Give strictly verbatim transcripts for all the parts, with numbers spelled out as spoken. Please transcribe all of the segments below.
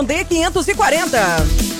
D quinhentos e quarenta.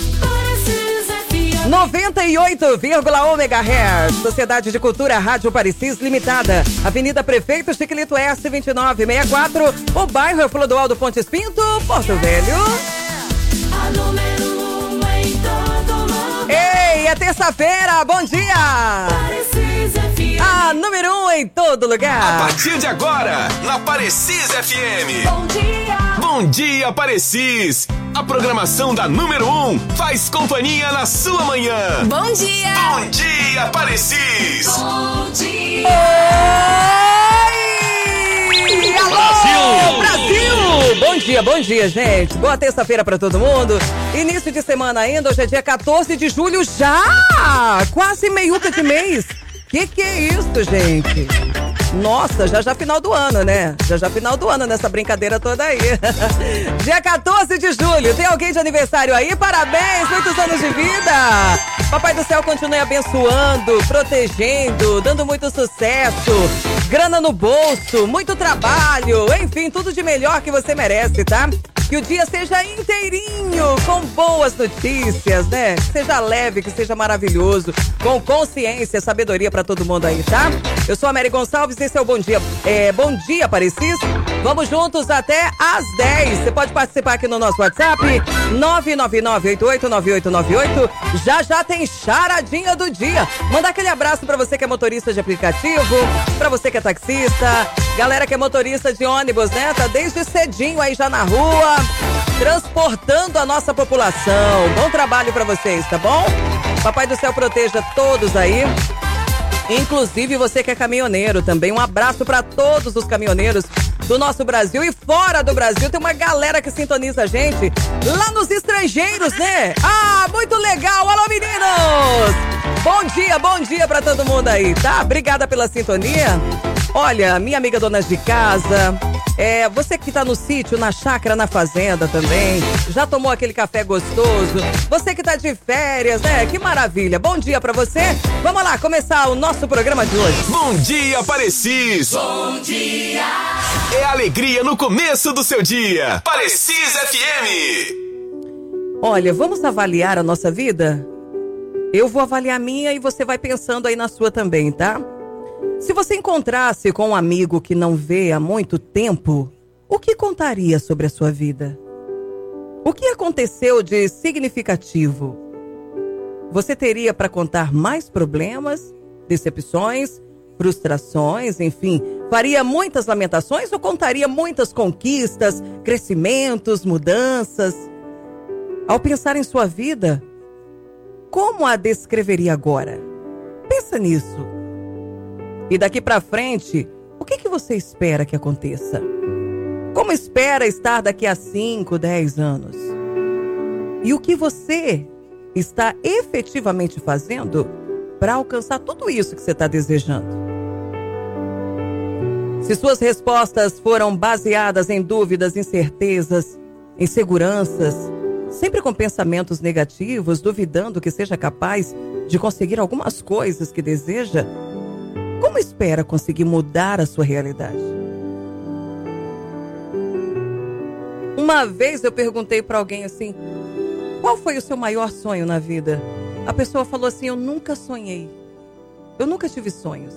noventa e oito vírgula um megahertz. Sociedade de Cultura Rádio Parecis Limitada. Avenida Prefeito Chiquilito S vinte e nove sessenta e quatro. O bairro Clodoaldo Pontes Pinto, Porto Velho. A número um em todo lugar. Ei, é terça-feira, bom dia! Parecis F M. A número um em todo A lugar. partir de agora, na Parecis F M. Bom dia. Bom dia, Parecis! A programação da número um faz companhia na sua manhã. Bom dia. Bom dia, Parecis! Bom dia. Oi! Alô, Brasil! Bom dia, bom dia, gente. Boa terça-feira pra todo mundo. Início de semana ainda, hoje é dia quatorze de julho já! Quase meiuca de mês. Que que é isso, gente? Nossa, já já final do ano, né? Já já final do ano nessa brincadeira toda aí. Dia quatorze de julho, tem alguém de aniversário aí? Parabéns, muitos anos de vida! Papai do céu continue abençoando, protegendo, dando muito sucesso, grana no bolso, muito trabalho, enfim, tudo de melhor que você merece, tá? Que o dia seja inteirinho, com boas notícias, né? Que seja leve, que seja maravilhoso, com consciência, sabedoria pra todo mundo aí, tá? Eu sou a Mary Gonçalves, esse é o Bom Dia, é, Bom Dia, Parecis. Vamos juntos até às dez. Você pode participar aqui no nosso WhatsApp, nove nove nove oito oito nove oito nove oito. Já já tem charadinha do dia. Mandar aquele abraço pra você que é motorista de aplicativo, pra você que é taxista, galera que é motorista de ônibus, né? Tá desde cedinho aí já na rua, transportando a nossa população. Bom trabalho pra vocês, tá bom? Papai do céu proteja todos aí. Inclusive você que é caminhoneiro também. Um abraço pra todos os caminhoneiros do nosso Brasil e fora do Brasil. Tem uma galera que sintoniza a gente lá nos estrangeiros, né? Ah, muito legal! Alô, meninos! Bom dia, bom dia pra todo mundo aí, tá? Obrigada pela sintonia. Olha, minha amiga donas de casa, é, você que tá no sítio, na chácara, na fazenda também, já tomou aquele café gostoso, você que tá de férias, né? Que maravilha. Bom dia pra você. Vamos lá, começar o nosso programa de hoje. Bom dia, Parecis! Bom dia. É alegria no começo do seu dia. Parecis F M. Olha, vamos avaliar a nossa vida? Eu vou avaliar a minha e você vai pensando aí na sua também, tá? Se você encontrasse com um amigo que não vê há muito tempo, o que contaria sobre a sua vida? O que aconteceu de significativo? Você teria para contar mais problemas, decepções, frustrações, enfim, faria muitas lamentações ou contaria muitas conquistas, crescimentos, mudanças? Ao pensar em sua vida, como a descreveria agora? Pensa nisso. E daqui pra frente, o que que você espera que aconteça? Como espera estar daqui a cinco, dez anos? E o que você está efetivamente fazendo para alcançar tudo isso que você está desejando? Se suas respostas foram baseadas em dúvidas, incertezas, inseguranças, sempre com pensamentos negativos, duvidando que seja capaz de conseguir algumas coisas que deseja, como espera conseguir mudar a sua realidade? Uma vez eu perguntei para alguém assim, qual foi o seu maior sonho na vida? A pessoa falou assim, eu nunca sonhei. Eu nunca tive sonhos.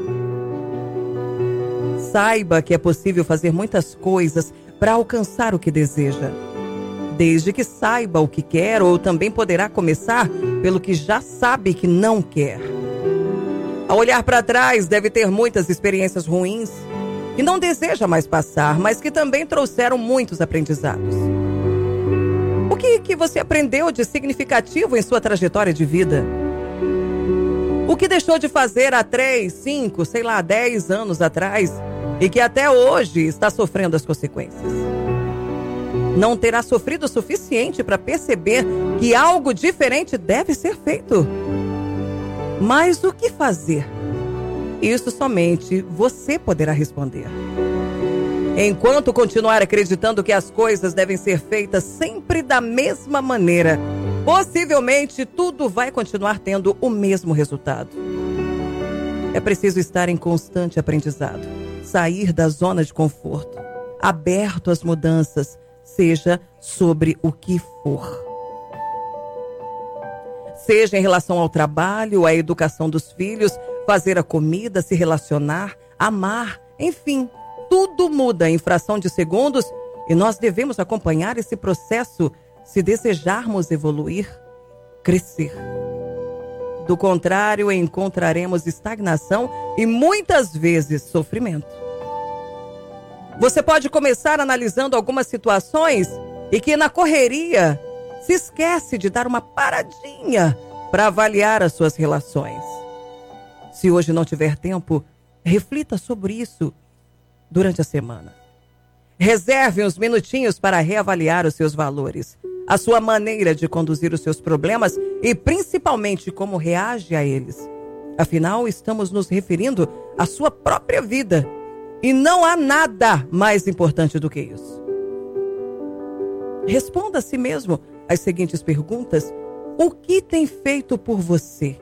Saiba que é possível fazer muitas coisas para alcançar o que deseja. Desde que saiba o que quer, ou também poderá começar pelo que já sabe que não quer. Ao olhar para trás, deve ter muitas experiências ruins que não deseja mais passar, mas que também trouxeram muitos aprendizados. O que, que você aprendeu de significativo em sua trajetória de vida? O que deixou de fazer há três, cinco, sei lá, dez anos atrás e que até hoje está sofrendo as consequências? Não terá sofrido o suficiente para perceber que algo diferente deve ser feito. Mas o que fazer? Isso somente você poderá responder. Enquanto continuar acreditando que as coisas devem ser feitas sempre da mesma maneira, possivelmente tudo vai continuar tendo o mesmo resultado. É preciso estar em constante aprendizado, sair da zona de conforto, aberto às mudanças, seja sobre o que for. Seja em relação ao trabalho, à educação dos filhos, fazer a comida, se relacionar, amar, enfim, tudo muda em fração de segundos e nós devemos acompanhar esse processo se desejarmos evoluir, crescer. Do contrário, encontraremos estagnação e muitas vezes sofrimento. Você pode começar analisando algumas situações e que na correria se esquece de dar uma paradinha para avaliar as suas relações. Se hoje não tiver tempo, reflita sobre isso durante a semana. Reserve uns minutinhos para reavaliar os seus valores, a sua maneira de conduzir os seus problemas e principalmente como reage a eles. Afinal, estamos nos referindo à sua própria vida e não há nada mais importante do que isso. Responda a si mesmo as seguintes perguntas: o que tem feito por você?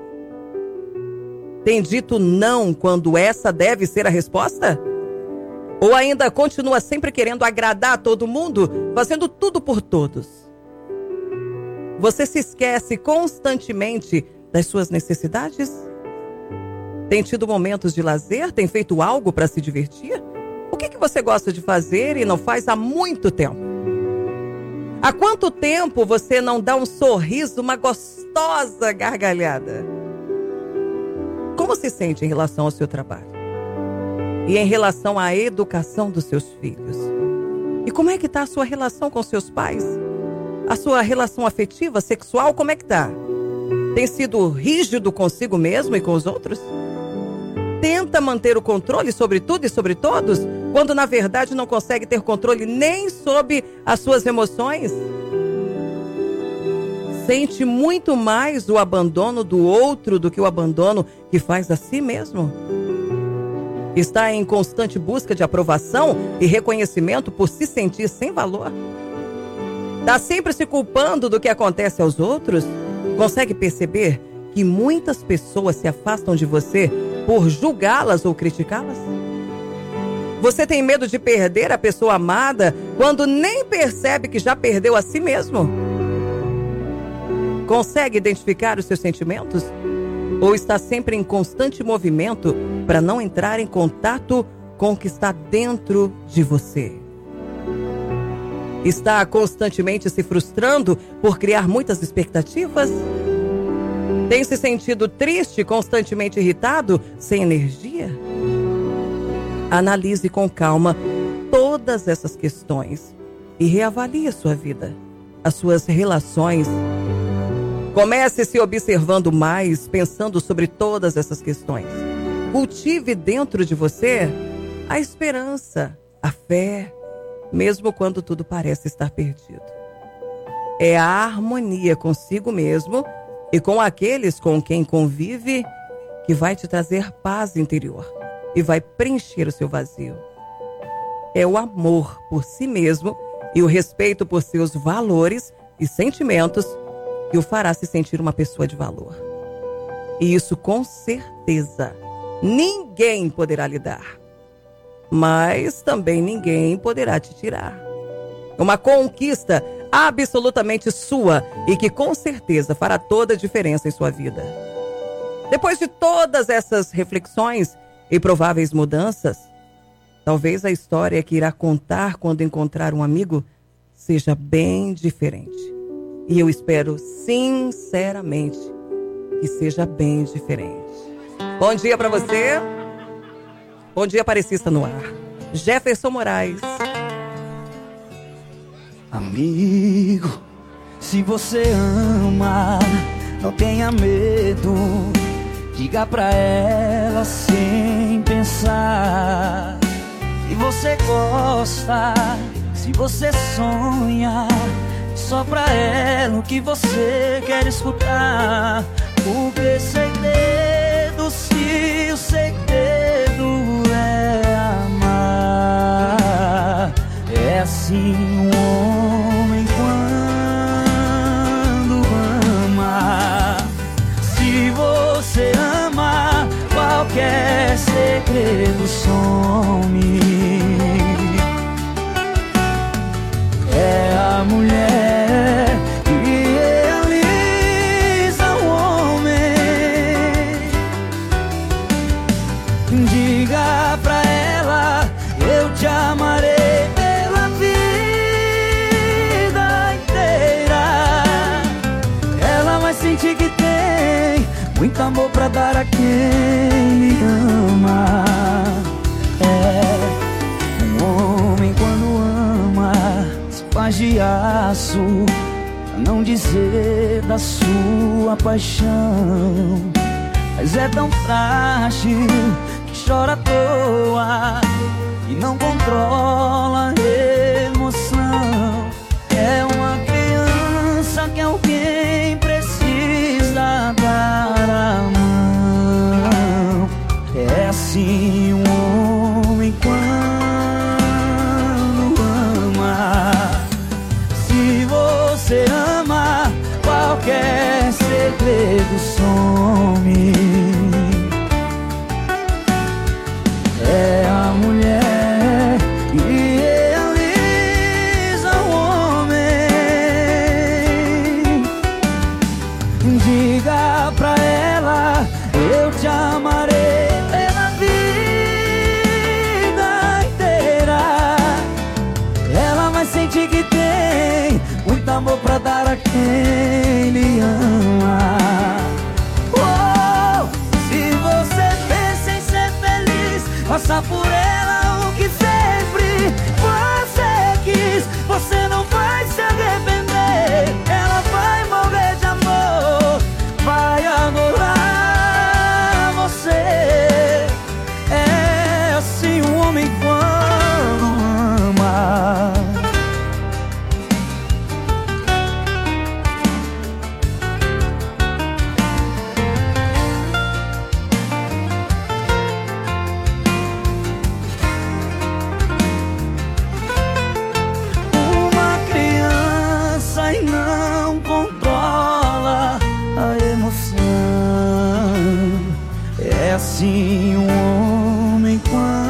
Tem dito não quando essa deve ser a resposta? Ou ainda continua sempre querendo agradar a todo mundo, fazendo tudo por todos? Você se esquece constantemente das suas necessidades? Tem tido momentos de lazer? Tem feito algo para se divertir? O que, que você gosta de fazer e não faz há muito tempo? Há quanto tempo você não dá um sorriso, uma gostosa gargalhada? Como se sente em relação ao seu trabalho? E em relação à educação dos seus filhos? E como é que está a sua relação com seus pais? A sua relação afetiva, sexual, como é que está? Tem sido rígido consigo mesmo e com os outros? Tenta manter o controle sobre tudo e sobre todos, quando na verdade não consegue ter controle nem sobre as suas emoções? Sente muito mais o abandono do outro do que o abandono que faz a si mesmo? Está em constante busca de aprovação e reconhecimento por se sentir sem valor? Está sempre se culpando do que acontece aos outros? Consegue perceber que muitas pessoas se afastam de você por julgá-las ou criticá-las? Você tem medo de perder a pessoa amada quando nem percebe que já perdeu a si mesmo? Consegue identificar os seus sentimentos? Ou está sempre em constante movimento para não entrar em contato com o que está dentro de você? Está constantemente se frustrando por criar muitas expectativas? Tem se sentido triste, constantemente irritado, sem energia? Analise com calma todas essas questões e reavalie a sua vida, as suas relações. Comece se observando mais, pensando sobre todas essas questões. Cultive dentro de você a esperança, a fé, mesmo quando tudo parece estar perdido. É a harmonia consigo mesmo e com aqueles com quem convive que vai te trazer paz interior e vai preencher o seu vazio. É o amor por si mesmo e o respeito por seus valores e sentimentos que o fará se sentir uma pessoa de valor. E isso com certeza ninguém poderá lhe dar, mas também ninguém poderá te tirar. Uma conquista absolutamente sua e que com certeza fará toda a diferença em sua vida. Depois de todas essas reflexões e prováveis mudanças, talvez a história que irá contar quando encontrar um amigo seja bem diferente. E eu espero sinceramente que seja bem diferente. Bom dia para você. Bom dia, Aparecista no ar. Jefferson Moraes. Amigo, se você ama, não tenha medo. Diga pra ela sem pensar. Se você gosta, se você sonha, só pra ela o que você quer escutar. Porque segredo, se o segredo é amar, é assim um homem quando ama. Se você ama, qualquer segredo some. amor pra dar a quem lhe ama. É, um homem quando ama se faz de aço, pra não dizer da sua paixão. Mas é tão frágil que chora à toa e não controla a emoção. É uma criança que alguém precisa dar a mão. É assim um homem quando ama. Se você ama, qualquer segredo some. É a mulher que realiza o homem. Diga pra ela, eu te amarei pela vida inteira. Ela vai sentir que tem muito amor pra dar a quem lhe ama. Oh, se você pensa em ser feliz, faça por ela o que sempre você quis. Você não vai se arrepender. Ela vai morrer de amor, vai adorar você. É assim um homem quando ama. É assim um homem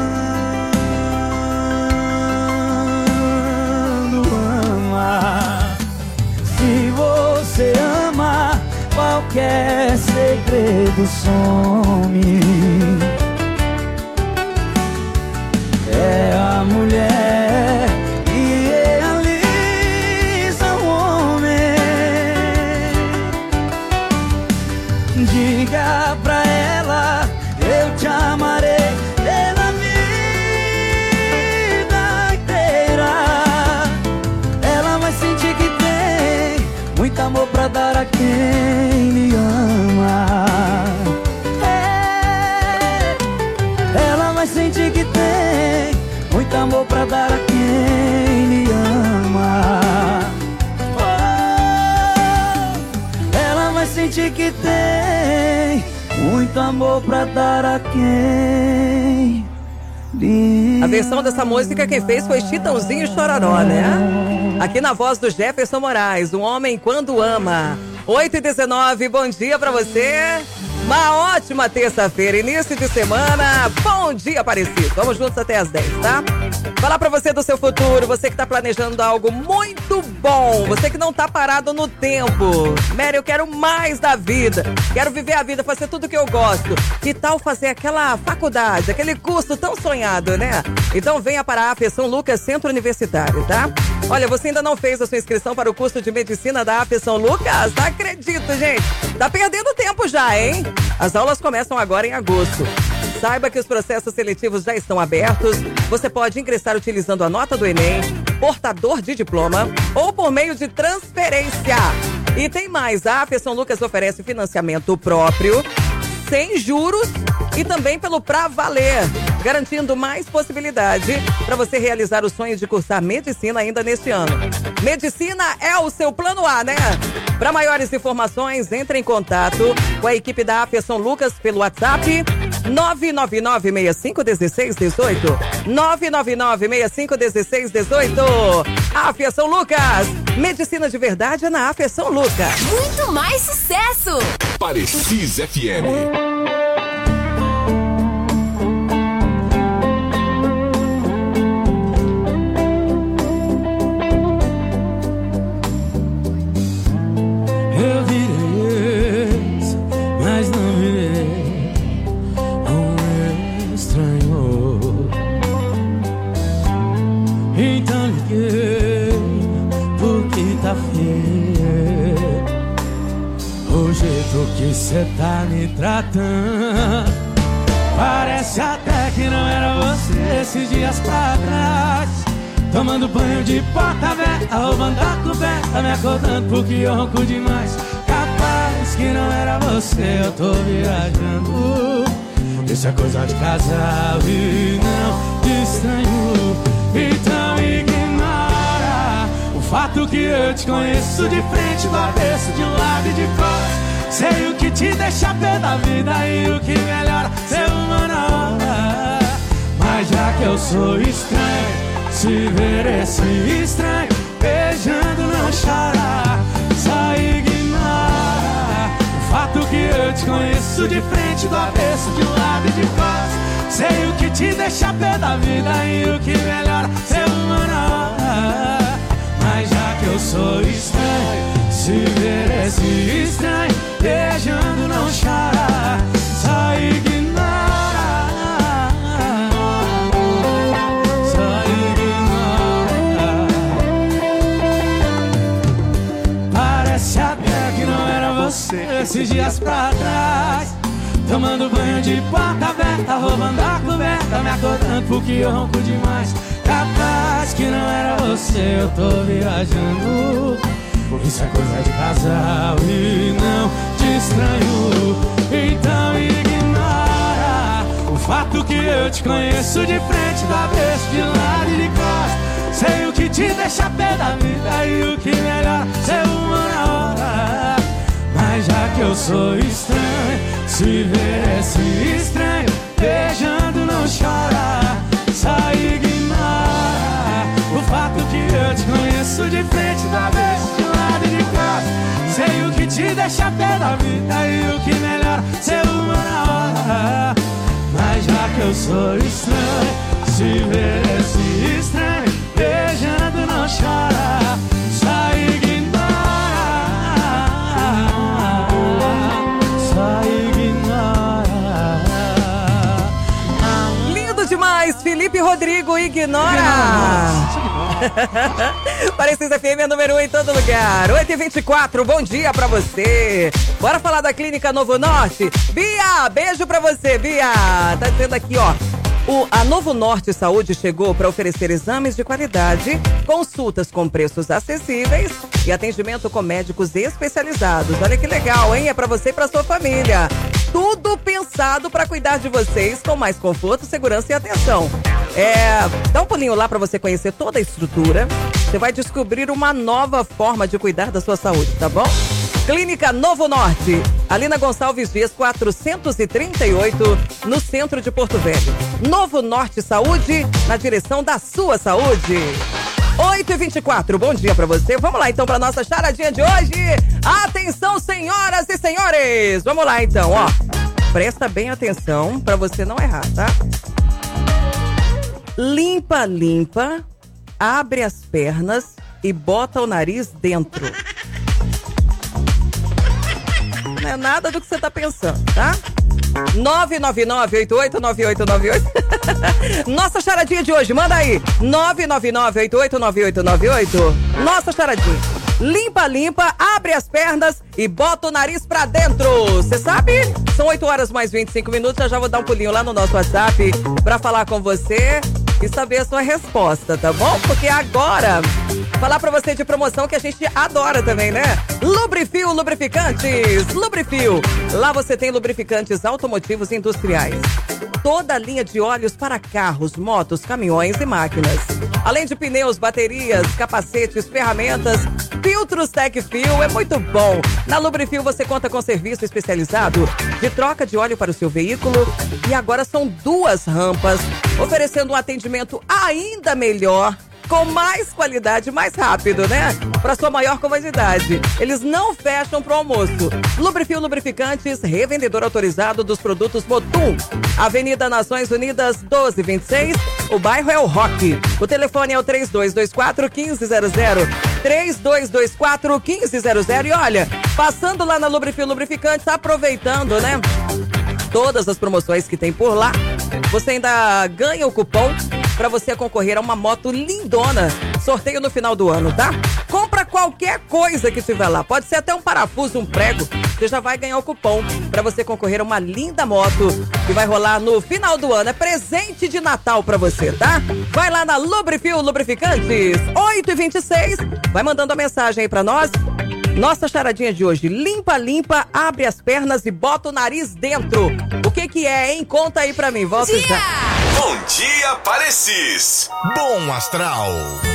quando ama. Se você ama, qualquer segredo some. É a mulher que realiza o homem. Diga pra ela, eu te amarei pela vida inteira. Ela vai sentir que tem muito amor pra dar a quem lhe ama. É, ela vai sentir que tem muito amor pra dar a quem lhe ama. Oh, ela vai sentir que tem muito amor pra dar a quem lhe... A versão dessa música quem fez foi Chitãozinho e Chororó, né? Aqui na voz do Jefferson Moraes, um homem quando ama. oito e dezenove, bom dia pra você. Uma ótima terça-feira, início de semana. Bom dia, Aparecido. Vamos juntos até as dez, tá? Falar pra você do seu futuro, você que tá planejando algo muito bom, você que não tá parado no tempo. Mary, eu quero mais da vida, quero viver a vida, fazer tudo que eu gosto. Que tal fazer aquela faculdade, aquele curso tão sonhado, né? Então venha para a A F São Lucas Centro Universitário, tá? Olha, você ainda não fez a sua inscrição para o curso de medicina da A F São Lucas? Não acredito, gente. Tá perdendo tempo já, hein? As aulas começam agora em agosto. Saiba que os processos seletivos já estão abertos. Você pode ingressar utilizando a nota do Enem, portador de diploma ou por meio de transferência. E tem mais, a A F São Lucas oferece financiamento próprio, sem juros e também pelo Pra Valer, garantindo mais possibilidade para você realizar o sonho de cursar medicina ainda neste ano. Medicina é o seu plano A, né? Para maiores informações, entre em contato com a equipe da A F São Lucas pelo WhatsApp nove nove nove seis cinco um seis um oito. nove nove nove seis cinco um seis um oito. A F São Lucas. Medicina de verdade é na A F São Lucas. Muito mais sucesso. Parecis F M. Eu virei ex, mas não virei um estranho. Então liguei porque tá feio. Hoje jeito que cê tá me tratando, parece até que não era você esses dias pra trás. Tomando banho de porta aberta, roubando a coberta, me acordando porque eu ronco demais. Capaz que não era você, eu tô viajando. Isso é coisa de casal e não de estranho. Então ignora o fato que eu te conheço de frente, do avesso, de um lado e de costas. Sei o que te deixa pé da vida e o que melhora ser uma na hora. Mas já que eu sou estranho, se ver esse estranho beijando não chora. Só ignora o fato que eu te conheço de frente, do avesso, de um lado e de costas. Sei o que te deixa pé da vida e o que melhora ser uma na hora. Mas já que eu sou estranho, se ver esse estranho beijando não chora. Só ignora. Só ignora. Parece até que não era você esses dias pra trás. Tomando banho de porta aberta, roubando a coberta, me acordando porque eu ronco demais. Capaz que não era você, eu tô viajando. Isso é coisa de casal e não de estranho. Então ignora o fato que eu te conheço de frente, do avesso, de lado e de costas. Sei o que te deixa pé da vida e o que melhor ser uma na hora. Mas já que eu sou estranho, se ver esse estranho beijando não chora. Só ignora o fato que eu te conheço de frente, do avesso, de lado e de costas. Sei o que te deixa pé da vida e o que melhor ser uma na hora. Mas já que eu sou estranho, se ver esse estranho beijando não chora. Só ignora. Só ignora. Lindo demais, Felipe Rodrigo, ignora. Parecis F M é número um em todo lugar. oito e vinte e quatro, bom dia pra você. Bora falar da Clínica Novo Norte. Bia, beijo pra você, Bia. Tá dizendo aqui, ó. O, a Novo Norte Saúde chegou para oferecer exames de qualidade, consultas com preços acessíveis e atendimento com médicos especializados. Olha que legal, hein? É para você e para sua família. Tudo pensado para cuidar de vocês com mais conforto, segurança e atenção. É, dá um pulinho lá para você conhecer toda a estrutura. Você vai descobrir uma nova forma de cuidar da sua saúde, tá bom? Clínica Novo Norte, Alina Gonçalves Dias, quatrocentos e trinta e oito, no centro de Porto Velho. Novo Norte Saúde, na direção da sua saúde. oito e vinte e quatro, bom dia pra você. Vamos lá então pra nossa charadinha de hoje. Atenção, senhoras e senhores. Vamos lá então, ó. Presta bem atenção pra você não errar, tá? Limpa, limpa, abre as pernas e bota o nariz dentro. Não é nada do que você tá pensando, tá? nove nove nove, oito oito nove oito nove oito. Nossa charadinha de hoje, manda aí. nove nove nove, oito oito nove oito nove oito. Nossa charadinha. Limpa, limpa, abre as pernas e bota o nariz pra dentro. Você sabe? São oito horas mais vinte e cinco minutos. Eu já vou dar um pulinho lá no nosso WhatsApp pra falar com você e saber a sua resposta, tá bom? Porque agora, falar pra você de promoção que a gente adora também, né? Lubrifil Lubrificantes. Lubrifil. Lá você tem lubrificantes automotivos e industriais. Toda a linha de óleos para carros, motos, caminhões e máquinas. Além de pneus, baterias, capacetes, ferramentas, filtros Tecfil, é muito bom. Na Lubrifil você conta com serviço especializado de troca de óleo para o seu veículo. E agora são duas rampas, oferecendo um atendimento ainda melhor, com mais qualidade, mais rápido, né? Para sua maior comodidade. Eles não fecham pro almoço. Lubrifil Lubrificantes, revendedor autorizado dos produtos Motum. Avenida Nações Unidas, doze vinte e seis. O bairro é o Rock. O telefone é o três dois dois quatro, um cinco zero zero. três dois dois quatro, um cinco zero zero. E olha, passando lá na Lubrifil Lubrificantes, aproveitando, né? Todas as promoções que tem por lá. Você ainda ganha o cupom para você concorrer a uma moto lindona. Sorteio no final do ano, tá? Compra qualquer coisa que tiver lá. Pode ser até um parafuso, um prego. Você já vai ganhar o cupom pra você concorrer a uma linda moto que vai rolar no final do ano. É presente de Natal pra você, tá? Vai lá na Lubrifil Lubrificantes, oito e vinte e seis. Vai mandando a mensagem aí pra nós. Nossa charadinha de hoje, limpa, limpa, abre as pernas e bota o nariz dentro. O que que é, hein? Conta aí pra mim, volta já. Bom dia, Parecis. Bom Astral.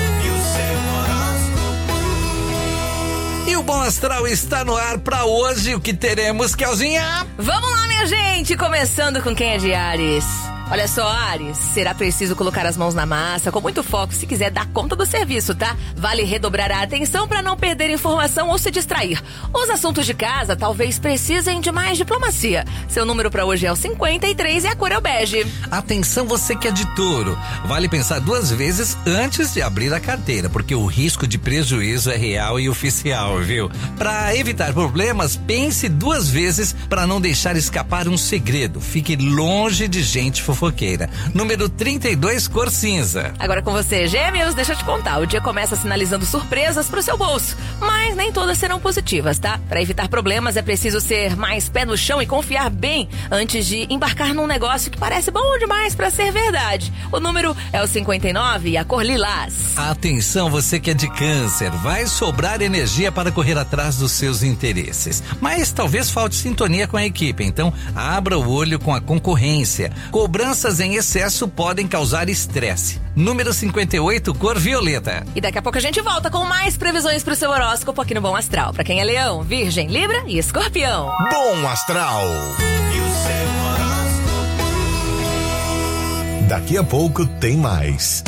E o Bom Astral está no ar pra hoje. O que teremos, Kelzinha? Vamos lá, minha gente, começando com quem é de Áries. Olha só, Áries, será preciso colocar as mãos na massa com muito foco se quiser dar conta do serviço, tá? Vale redobrar a atenção para não perder informação ou se distrair. Os assuntos de casa talvez precisem de mais diplomacia. Seu número para hoje é o cinquenta e três e a cor é o bege. Atenção, você que é de touro. Vale pensar duas vezes antes de abrir a carteira, porque o risco de prejuízo é real e oficial, viu? Para evitar problemas, pense duas vezes para não deixar escapar um segredo. Fique longe de gente fofoqueira. Número trinta e dois, cor cinza. Agora com você, Gêmeos, deixa eu te contar. O dia começa sinalizando surpresas pro seu bolso, mas nem todas serão positivas, tá? Para evitar problemas é preciso ser mais pé no chão e confiar bem antes de embarcar num negócio que parece bom demais para ser verdade. O número é o cinquenta e nove e a cor lilás. Atenção, você que é de câncer. Vai sobrar energia para correr atrás dos seus interesses, mas talvez falte sintonia com a equipe, então abra o olho com a concorrência. Cobranças em excesso podem causar estresse. Número cinquenta e oito, cor violeta. E daqui a pouco a gente volta com mais previsões pro seu horóscopo aqui no Bom Astral. Pra quem é leão, virgem, libra e escorpião. Bom Astral. E o seu horóscopo. Daqui a pouco tem mais.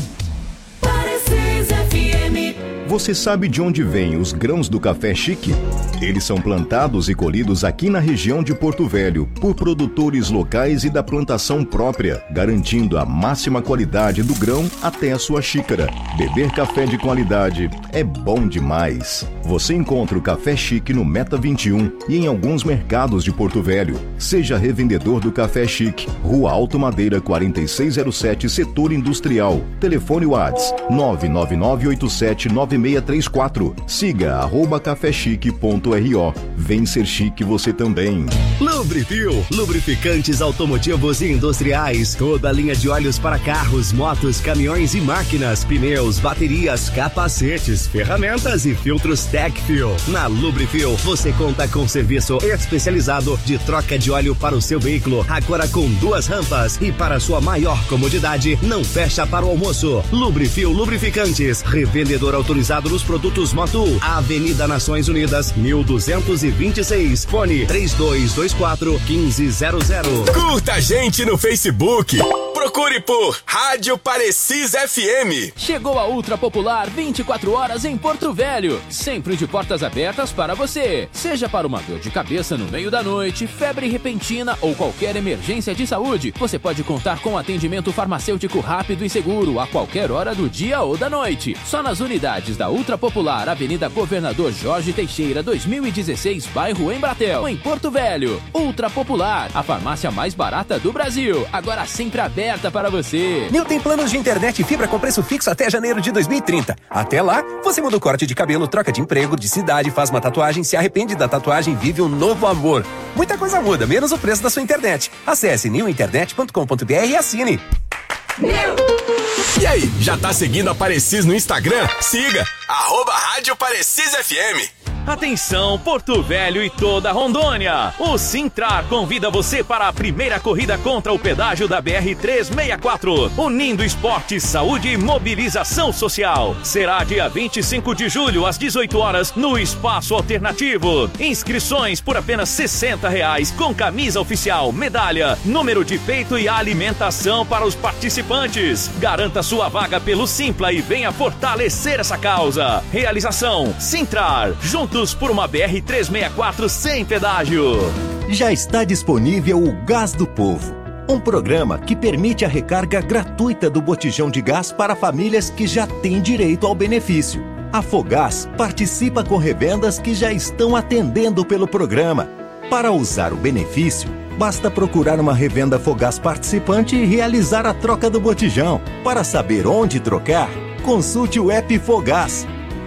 Parecis F M. Você sabe de onde vêm os grãos do café chique? Eles são plantados e colhidos aqui na região de Porto Velho por produtores locais e da plantação própria, garantindo a máxima qualidade do grão até a sua xícara. Beber café de qualidade é bom demais. Você encontra o café chique no Meta vinte e um e em alguns mercados de Porto Velho. Seja revendedor do Café Chique, Rua Alto Madeira quarenta e seis zero sete, Setor Industrial. Telefone WhatsApp nove nove nove oito sete nove seis três quatro. Siga arroba cafechique ponto r o. Vem ser chique você também. Lubrifil, lubrificantes automotivos e industriais. Toda a linha de óleos para carros, motos, caminhões e máquinas, pneus, baterias, capacetes, ferramentas e filtros Tecfil. Na Lubrifil, você conta com serviço especializado de troca de óleo para o seu veículo, agora com duas rampas. E para sua maior comodidade, não fecha para o almoço. Lubrifil Lubrificantes, revendedor autorizado nos produtos Motul. Avenida Nações Unidas, mil duzentos e vinte e seis. Fone três dois dois quatro, um cinco zero zero. Curta a gente no Facebook. Procure por Rádio Parecis F M. Chegou a Ultra Popular vinte e quatro horas em Porto Velho. Sempre de portas abertas para você. Seja para uma dor de cabeça no meio da noite, febre repentina ou qualquer emergência de saúde, você pode contar com atendimento farmacêutico rápido e seguro a qualquer hora do dia ou da noite. Só nas unidades da Ultra Popular, Avenida Governador Jorge Teixeira, dois mil e dezesseis, bairro Embratel, em Porto Velho. Ultra Popular, a farmácia mais barata do Brasil. Agora sempre aberta para você. Nil tem planos de internet e fibra com preço fixo até janeiro de dois mil e trinta. Até lá, você muda o corte de cabelo, troca de emprego, de cidade, faz uma tatuagem, se arrepende da tatuagem e vive um novo amor. Muita coisa muda, menos o preço da sua internet. Acesse nil internet ponto com ponto b r e assine. E aí, já tá seguindo a Parecis no Instagram? Siga, arroba Rádio Parecis F M. Atenção, Porto Velho e toda Rondônia! O Sintrar convida você para a primeira corrida contra o pedágio da B R trezentos e sessenta e quatro, unindo esporte, saúde e mobilização social. Será dia vinte e cinco de julho, às dezoito horas, no Espaço Alternativo. Inscrições por apenas sessenta reais, com camisa oficial, medalha, número de peito e alimentação para os participantes. Garanta sua vaga pelo Simpla e venha fortalecer essa causa. Realização, Sintrar, junto por uma B R trezentos e sessenta e quatro sem pedágio. Já está disponível o Gás do Povo, um programa que permite a recarga gratuita do botijão de gás para famílias que já têm direito ao benefício. A Fogás participa com revendas que já estão atendendo pelo programa. Para usar o benefício, basta procurar uma revenda Fogás participante e realizar a troca do botijão. Para saber onde trocar, consulte o app Fogás.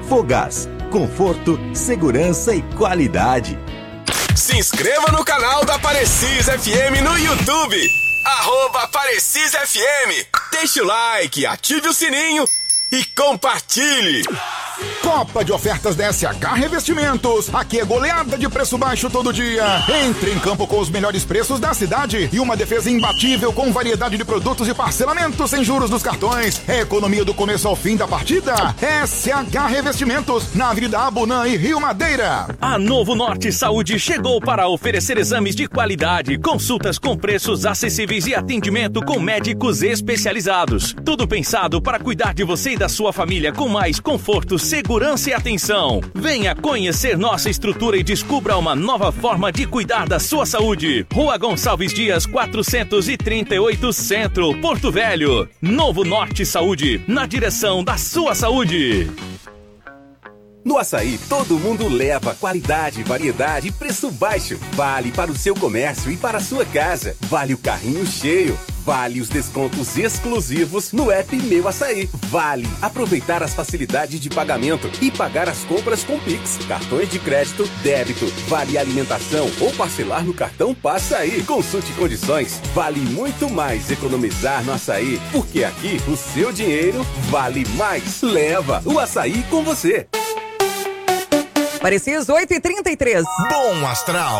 Fogás, conforto, segurança e qualidade. Se inscreva no canal da Parecis F M no YouTube. Arroba Parecis F M. Deixe o like, ative o sininho e compartilhe. Copa de ofertas da S H Revestimentos. Aqui é goleada de preço baixo todo dia. Entre em campo com os melhores preços da cidade e uma defesa imbatível com variedade de produtos e parcelamentos sem juros nos cartões. É economia do começo ao fim da partida. S H Revestimentos, na Avenida Abunã e Rio Madeira. A Novo Norte Saúde chegou para oferecer exames de qualidade, consultas com preços acessíveis e atendimento com médicos especializados. Tudo pensado para cuidar de você e da sua família com mais conforto, segurança e atenção. Venha conhecer nossa estrutura e descubra uma nova forma de cuidar da sua saúde. Rua Gonçalves Dias, quatrocentos e trinta e oito Centro, Porto Velho. Novo Norte Saúde, na direção da sua saúde. No Açaí, todo mundo leva qualidade, variedade e preço baixo. Vale para o seu comércio e para a sua casa. Vale o carrinho cheio. Vale os descontos exclusivos no app Meu Açaí. Vale aproveitar as facilidades de pagamento e pagar as compras com Pix, cartões de crédito, débito. Vale alimentação ou parcelar no cartão Passaí. Consulte condições. Vale muito mais economizar no Açaí, porque aqui o seu dinheiro vale mais. Leva o Açaí com você. Parecis oito e trinta e três. Bom Astral.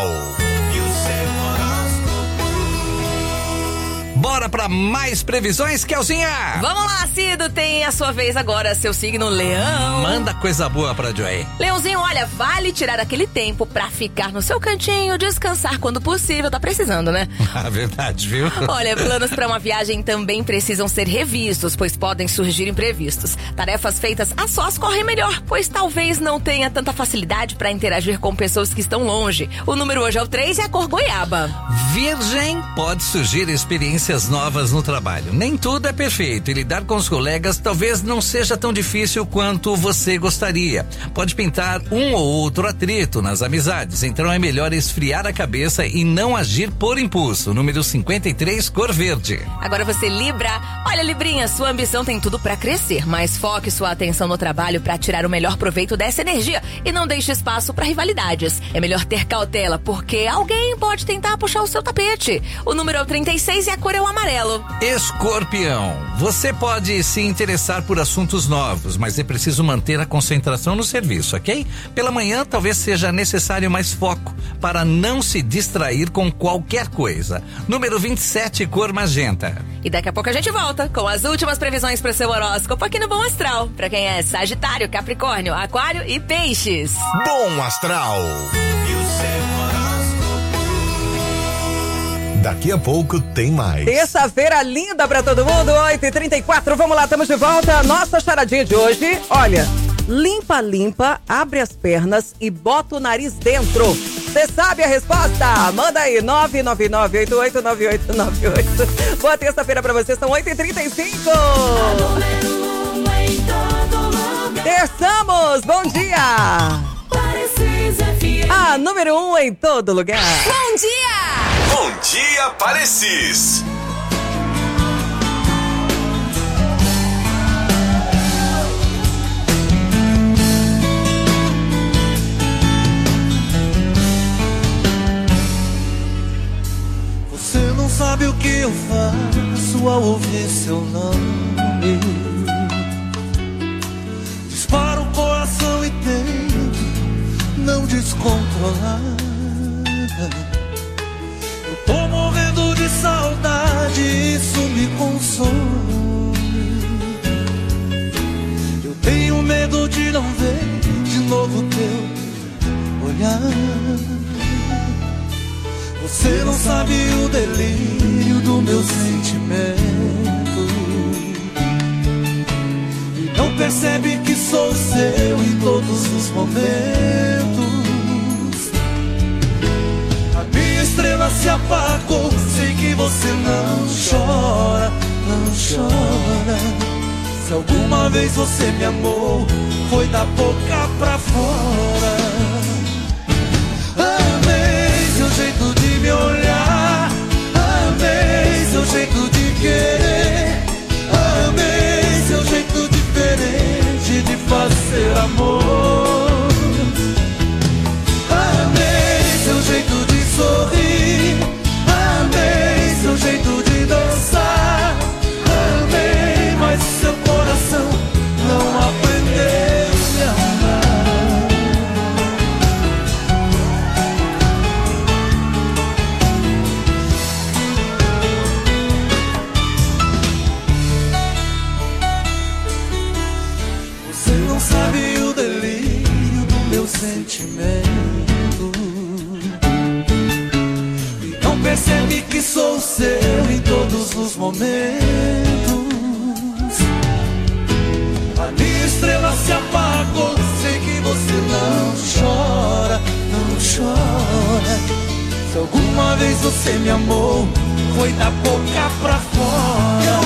Bora pra mais previsões, Kelzinha! Vamos lá, Cido, tem a sua vez agora, seu signo Leão. Manda coisa boa pra Joy. Leãozinho, olha, vale tirar aquele tempo pra ficar no seu cantinho, descansar quando possível, tá precisando, né? Ah, verdade, viu? Olha, planos pra uma viagem também precisam ser revistos, pois podem surgir imprevistos. Tarefas feitas a sós correm melhor, pois talvez não tenha tanta facilidade pra interagir com pessoas que estão longe. O número hoje é o três e a cor goiaba. Virgem, pode surgir experiência novas no trabalho. Nem tudo é perfeito e lidar com os colegas talvez não seja tão difícil quanto você gostaria. Pode pintar um ou outro atrito nas amizades, então é melhor esfriar a cabeça e não agir por impulso. Número cinquenta e três, cor verde. Agora você, Libra. Olha, Librinha, sua ambição tem tudo pra crescer, mas foque sua atenção no trabalho pra tirar o melhor proveito dessa energia e não deixe espaço pra rivalidades. É melhor ter cautela, porque alguém pode tentar puxar o seu tapete. O número é o trinta e seis e a cor é o amarelo. Escorpião, você pode se interessar por assuntos novos, mas é preciso manter a concentração no serviço, ok? Pela manhã talvez seja necessário mais foco para não se distrair com qualquer coisa. Número vinte e sete, cor magenta. E daqui a pouco a gente volta com as últimas previsões para o seu horóscopo aqui no Bom Astral, para quem é Sagitário, Capricórnio, Aquário e Peixes. Bom Astral. E o seu Daqui a pouco tem mais. Terça-feira linda pra todo mundo, oito e trinta e quatro. Vamos lá, estamos de volta. Nossa charadinha de hoje, olha, limpa, limpa, abre as pernas e bota o nariz dentro. Você sabe a resposta? Manda aí, nove nove nove oito oito nove oito nove oito. Boa terça-feira pra vocês, são oito e trinta e cinco. Terçamos, bom dia. A número um em todo lugar. Bom dia. Bom dia, Parecis! Você não sabe o que eu faço ao ouvir seu nome. Dispara o coração e tento não descontrolar. Tô morrendo de saudade, isso me consome. Eu tenho medo de não ver de novo teu olhar. Você não sabe o delírio do meu sentimento e não percebe que sou seu em todos os momentos. Estrela se apagou, sei que você não chora, não chora. Se alguma vez você me amou, foi da boca pra fora. Amei seu jeito de me olhar, amei seu jeito de querer, amei seu jeito diferente de fazer amor. Não percebe que sou seu em todos os momentos. A minha estrela se apagou. Sei que você não chora, não chora. Se alguma vez você me amou, foi da boca pra fora.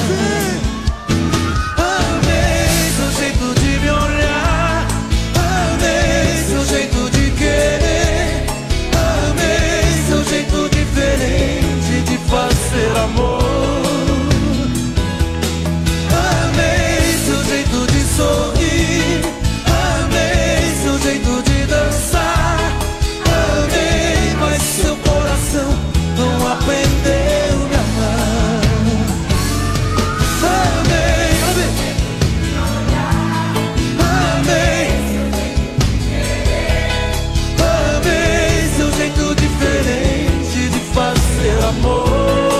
Amei seu jeito de me olhar, amei seu jeito de querer, amei seu jeito diferente de fazer amor. Amei seu jeito de sorrir, amei seu jeito de dançar, amei, mas seu coração não aprendeu a me amar. Amei, amei, amei seu jeito diferente de fazer amor.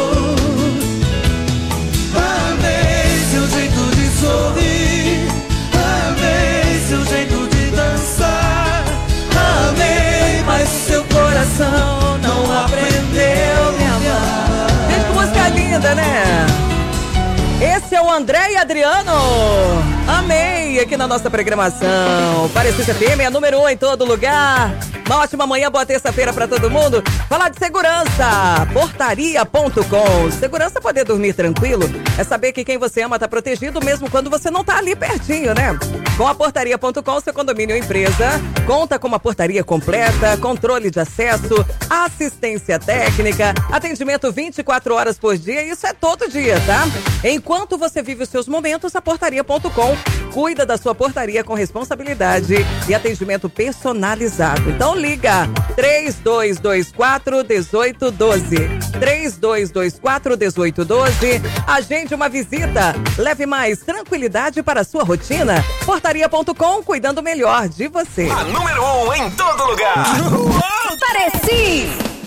Amei seu jeito de sorrir, amei seu jeito de dançar, amei, mas seu coração não aprendeu a me amar. Gente, que música linda, né? Esse é o André e Adriano. Amei aqui na nossa programação. Parecida F M é número um em todo lugar. Uma ótima manhã, boa terça-feira pra todo mundo. Falar de segurança, portaria ponto com. Segurança é poder dormir tranquilo. É saber que quem você ama tá protegido mesmo quando você não tá ali pertinho, né? Com a portaria ponto com, seu condomínio ou empresa conta com uma portaria completa, controle de acesso, assistência técnica, atendimento vinte e quatro horas por dia. Isso é todo dia, tá? Enquanto você vive os seus momentos, a portaria ponto com cuida da sua portaria com responsabilidade e atendimento personalizado. Então liga três dois dois quatro, um oito um dois. três dois dois quatro, um oito um dois. Agende uma visita. Leve mais tranquilidade para a sua rotina. portaria ponto com, cuidando melhor de você. A número um em todo lugar. Pareci!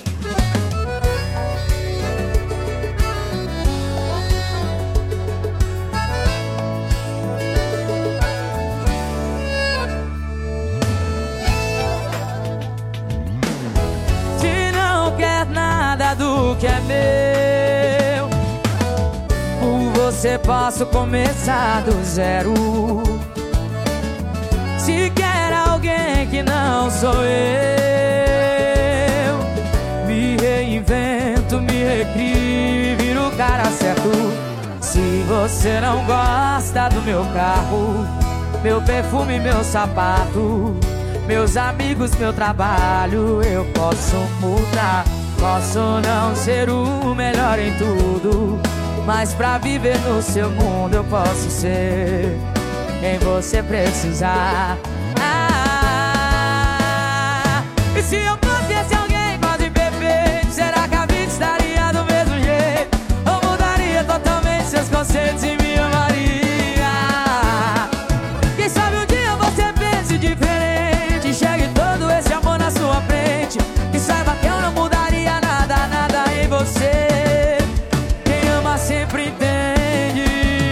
Quer nada do que é meu, por você posso começar do zero. Se quer alguém que não sou eu, me reinvento, me recrio, viro o cara certo. Se você não gosta do meu carro, meu perfume, meu sapato, meus amigos, meu trabalho, eu posso mudar. Posso não ser o melhor em tudo, mas pra viver no seu mundo eu posso ser quem você precisar. Ah, e se eu fosse esse alguém quase perfeito, será que a vida estaria do mesmo jeito? Ou mudaria totalmente seus conceitos e me amaria? Quem sabe um dia você pense diferente, enxergue todo esse amor na sua frente, e saiba que eu não mudaria nada, nada em você. Quem ama sempre entende.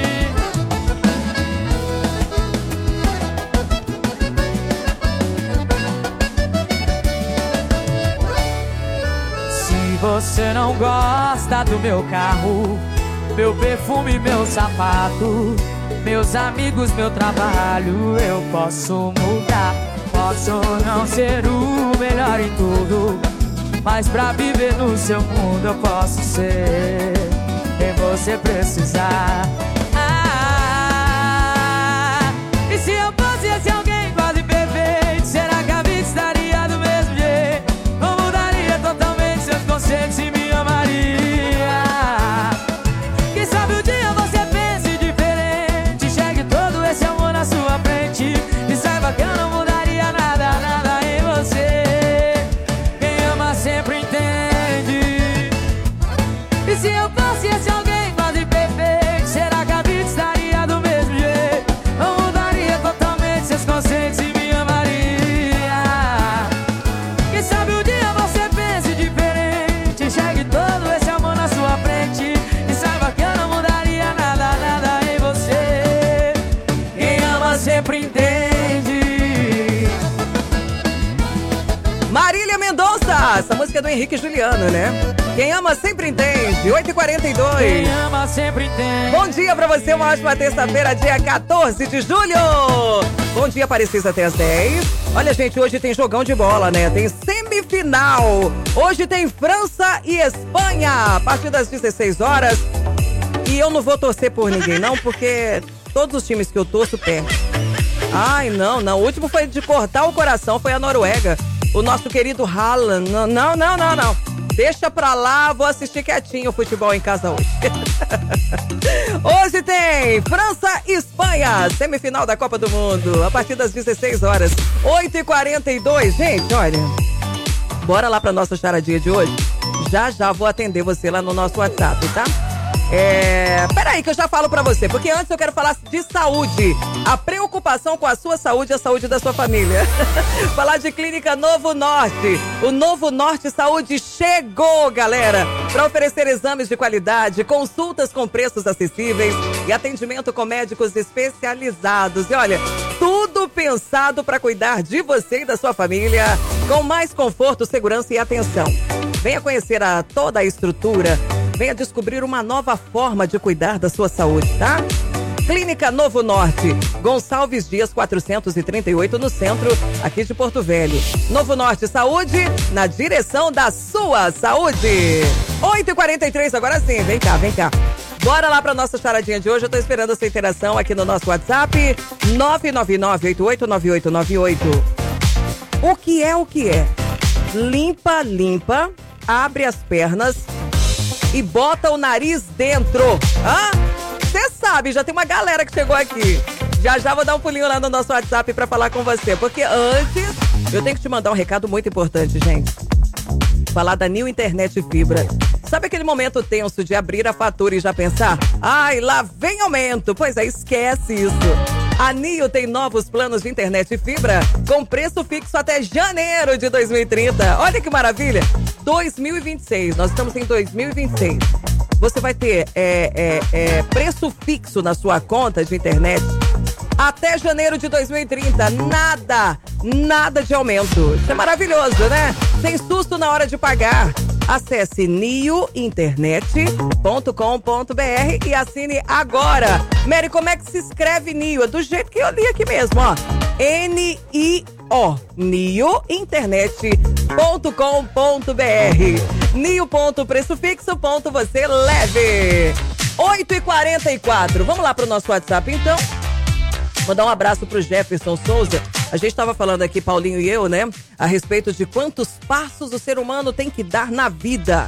Se você não gosta do meu carro, meu perfume, meu sapato, meus amigos, meu trabalho, eu posso mudar. Posso não ser o melhor em tudo, mas pra viver no seu mundo eu posso ser quem você precisar. Ah, e se eu fosse esse alguém quase perfeito, será que a vida estaria do mesmo jeito? Ou mudaria totalmente seus conceitos e me amaria? Quem sabe um dia você pense diferente, enxergue todo esse amor na sua frente, e saiba que eu não mudaria nada, nada em você. Quem ama sempre entende. E se eu fosse esse alguém quase perfeito, será que a Marília Mendonça, essa música é do Henrique Juliano, né? Quem ama sempre entende, oito e quarenta e dois. Quem ama sempre entende. Bom dia pra você, uma ótima terça-feira, dia quatorze de julho. Bom dia, Aparecida, até às dez. Olha, gente, hoje tem jogão de bola, né? Tem semifinal. Hoje tem França e Espanha, a partir das dezesseis horas. E eu não vou torcer por ninguém, não, porque todos os times que eu torço perdem. Ai, não, não. O último foi de cortar o coração, foi a Noruega. O nosso querido Haaland. Não, não, não, não, não. Deixa pra lá, vou assistir quietinho o futebol em casa hoje. Hoje tem França e Espanha, semifinal da Copa do Mundo, a partir das dezesseis horas, oito e quarenta e dois. Gente, olha, bora lá pra nossa charadinha de hoje. Já, já vou atender você lá no nosso WhatsApp, tá? É... Peraí que eu já falo pra você, porque antes eu quero falar de saúde. A preocupação com a sua saúde e a saúde da sua família. Falar de Clínica Novo Norte. O Novo Norte Saúde chegou, galera, para oferecer exames de qualidade, consultas com preços acessíveis e atendimento com médicos especializados. E olha, tudo pensado para cuidar de você e da sua família com mais conforto, segurança e atenção. Venha conhecer a, toda a estrutura. Venha descobrir uma nova forma de cuidar da sua saúde, tá? Clínica Novo Norte, Gonçalves Dias quatrocentos e trinta e oito, no centro aqui de Porto Velho. Novo Norte Saúde, na direção da sua saúde. oito e quarenta e três, agora sim, vem cá, vem cá. Bora lá pra nossa charadinha de hoje, eu tô esperando a sua interação aqui no nosso WhatsApp, nove nove nove, oito oito nove oito nove oito. O que é o que é? Limpa, limpa, abre as pernas e bota o nariz dentro. Hã? Você sabe, já tem uma galera que chegou aqui. Já já vou dar um pulinho lá no nosso WhatsApp pra falar com você. Porque antes, eu tenho que te mandar um recado muito importante, gente. Falar da New Internet Fibra. Sabe aquele momento tenso de abrir a fatura e já pensar? Ai, lá vem aumento. Pois é, esquece isso. A Nio tem novos planos de internet fibra com preço fixo até janeiro de dois mil e trinta. Olha que maravilha! dois mil e vinte e seis, nós estamos em dois mil e vinte e seis. Você vai ter é, é, é, preço fixo na sua conta de internet até janeiro de dois mil e trinta. Nada, nada de aumento. Isso é maravilhoso, né? Sem susto na hora de pagar. Acesse nio internet ponto com ponto b r e assine agora. Mary, como é que se escreve Nio? É do jeito que eu li aqui mesmo, ó. N I O. nio internet ponto com ponto b r. Nio ponto preço fixo ponto você leve. oito e quarenta e quatro. Vamos lá pro nosso WhatsApp, então. Mandar um abraço pro Jefferson Souza. A gente estava falando aqui, Paulinho e eu, né? A respeito de quantos passos o ser humano tem que dar na vida.